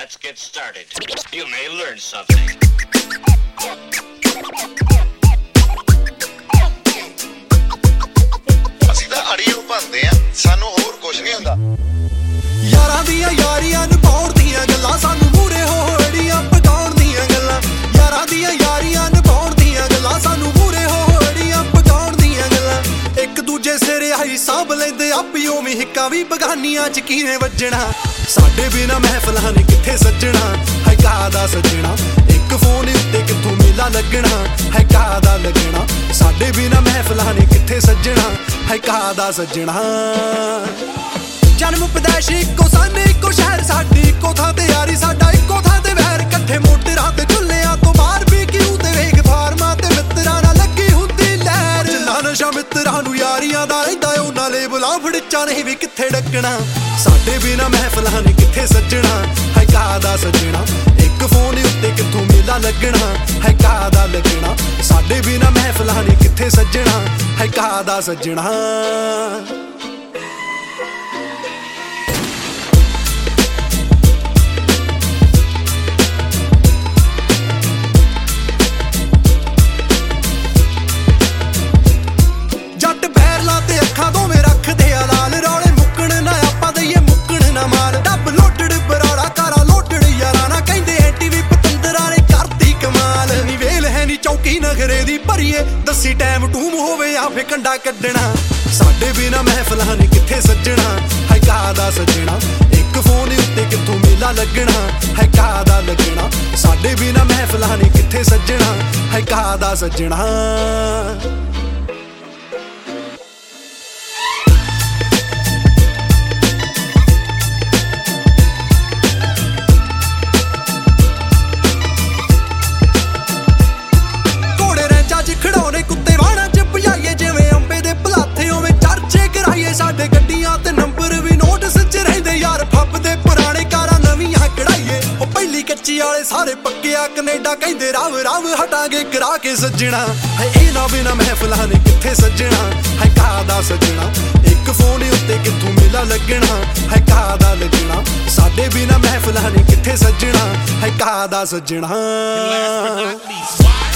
Let's get started. You may learn something. ਅਸੀਂ ਤਾਂ ਅੜੀਓ ਭੰਦੇ ਆ, ਸਾਨੂੰ ਹੋਰ ਕੁਝ ਨਹੀਂ ਹੁੰਦਾ। ਯਾਰਾਂ ਦੀਆਂ ਯਾਰੀਆਂ ਨਿਭਾਉਣ ਦੀਆਂ ਗੱਲਾਂ, ਸਾਨੂੰ ਮੂਹਰੇ ਹੋੜੀਆਂ ਪਕਾਉਣ ਦੀਆਂ ਗੱਲਾਂ। ਯਾਰਾਂ ਦੀਆਂ ਯਾਰੀਆਂ ਨਿਭਾਉਣ ਦੀਆਂ ਗੱਲਾਂ, ਸਾਨੂੰ ਮੂਹਰੇ ਹੋੜੀਆਂ ਪਕਾਉਣ ਦੀਆਂ ਗੱਲਾਂ। ਇੱਕ ਦੂਜੇ ਸਿਰੇ ਆਈ ਸਾਂਭ ਲੈਂਦੇ ਆਪੀ, ਉਵੇਂ ਹਿੱਕਾਂ ਵੀ ਬਗਾਨੀਆਂ ਚ ਕਿਵੇਂ ਵੱਜਣਾ। ਸਾਡੇ ਬਿਨਾਂ ਮਹਿਫਲਾਂ ਨੇ ਕਿੱਥੇ ਸੱਜਣਾ, ਹੈ ਕਾਹਦਾ ਸੱਜਣਾ। ਇੱਕ ਫੋਨ ਉੱਤੇ ਕਿੱਥੋਂ ਮੇਲਾ ਲੱਗਣਾ, ਹੈ ਕਾਹਦਾ ਲੱਗਣਾ। ਸਾਡੇ ਬਿਨਾਂ ਮਹਿਫਲਾਂ ਨੇ ਕਿੱਥੇ ਸੱਜਣਾ, ਹੈ ਕਾਹਦਾ ਸੱਜਣਾ। ਜਨਮ ਪਦੈਸ਼ ਇੱਕੋ ਸਨ, ਇੱਕੋ ਸ਼ਹਿਰ ਸਾਡੀ, ਇੱਕੋ ਥਾਂ ਤੇ ਯਾਰੀ ਸਾਡਾ, ਇੱਕੋ ਥਾਂ ਤੇ ਵੈਰ। ਇਕੱਠੇ ਮੋਟਰਾਂ ਤੇ ਚੁੱਲ੍ਹਿਆਂ ਤੋਂ ਬਾਹਰ ਵੀ ਕਿਉਂ ਤੇ ਵੇਖ ਫਾਰਮਾਂ ਤੇ ਮਿੱਤਰਾਂ ਨਾਲ ਲੱਗੀ ਹੁੰਦੀ ਲਹਿਰ। ਜਿੰਨਾ ਨਸ਼ਾ ਮਿੱਤਰਾਂ ਨੂੰ ਯਾਰੀਆਂ ਦਾ ਰਹਿੰਦਾ, ਉਹਨਾਂ ਲੇਬਲਾਂ ਫੜਿੱਚਾਂ ਨੇ ਵੀ ਕਿੱਥੇ ਡੱਕਣਾ। ਸਾਡੇ ਬਿਨਾਂ ਮਹਿਫਲਾਂ ਨੇ ਕਿੱਥੇ ਸੱਜਣਾ, ਹੈ ਕਾਹਦਾ ਸੱਜਣਾ। ਇੱਕ ਫੋਨ ਉੱਤੇ ਕਿੱਥੋਂ ਮੇਲਾ ਲੱਗਣਾ, ਹੈ ਕਾਹਦਾ ਲੱਗਣਾ। ਸਾਡੇ ਬਿਨਾਂ ਮਹਿਫਲਾਂ ਨੇ ਕਿੱਥੇ ਸੱਜਣਾ, ਹੈ ਕਾਹਦਾ ਸੱਜਣਾ। ਚੌਕੀ ਨਗਰੇ ਦੀ ਭਰੀਏ, ਦੱਸੀ ਟਾਈਮ ਟੂਮ ਹੋਵੇ ਆ ਫੇ ਕੰਡਾ ਕੱਢਣਾ। ਸਾਡੇ ਬਿਨਾਂ ਮਹਿਫਲਾਂ ਨੇ ਕਿੱਥੇ ਸੱਜਣਾ, ਹੈ ਕਾਹਦਾ ਸੱਜਣਾ। ਇੱਕ ਫੋਨ ਉੱਤੇ ਕਿੱਥੋਂ ਮੇਲਾ ਲੱਗਣਾ, ਹੈ ਕਾਹਦਾ ਲੱਗਣਾ। ਸਾਡੇ ਬਿਨਾਂ ਮਹਿਫਲਾਂ ਨੇ ਕਿੱਥੇ ਸੱਜਣਾ, ਹੈ ਕਾਹਦਾ ਸੱਜਣਾ। ਖੜਾਉਣੇ ਕੁੱਤੇ ਵਾਹਣਾਂ ਚ ਭਜਾਈਏ, ਜਿਵੇਂ ਅੰਬੇ ਦੇ ਭਲਾਥੇ ਉਵੇਂ ਚਰਚੇ ਕਰਾਈਏ। ਸਾਡੇ ਗੱਡੀਆਂ ਤੇ ਨੰਬਰ ਵੀ ਨੋਟਿਸ ਚ ਰਹਿੰਦੇ, ਯਾਰ ਫੱਬਦੇ ਪੁਰਾਣੇ ਕਾਰਾਂ ਨਵੀਆਂ ਕਢਾਈਏ। ਉਹ ਪਹਿਲੀ ਕੱਚੀ ਵਾਲੇ ਸਾਰੇ ਪੱਕਿਆ ਕਨੇਡਾ, ਕਹਿੰਦੇ ਰਾਵ ਰਾਵ ਹਟਾਂਗੇ ਕਰਾ ਕੇ ਸੱਜਣਾ। ਹੈ ਇਹਨਾਂ ਬਿਨਾਂ ਮਹਿਫਲਾਂ ਨੇ ਕਿੱਥੇ ਸੱਜਣਾ, ਹੈ ਕਾਹਦਾ ਸੱਜਣਾ। ਇੱਕ ਫੋਨ ਉੱਤੇ ਕਿੱਥੋਂ ਮੇਲਾ ਲੱਗਣਾ, ਹੈ ਕਾਹਦਾ ਲੱਗਣਾ। ਸਾਡੇ ਬਿਨਾਂ ਮਹਿਫਲਾਂ ਨੇ ਕਿੱਥੇ ਸੱਜਣਾ, ਹੈ ਕਾਹਦਾ ਸੱਜਣਾ।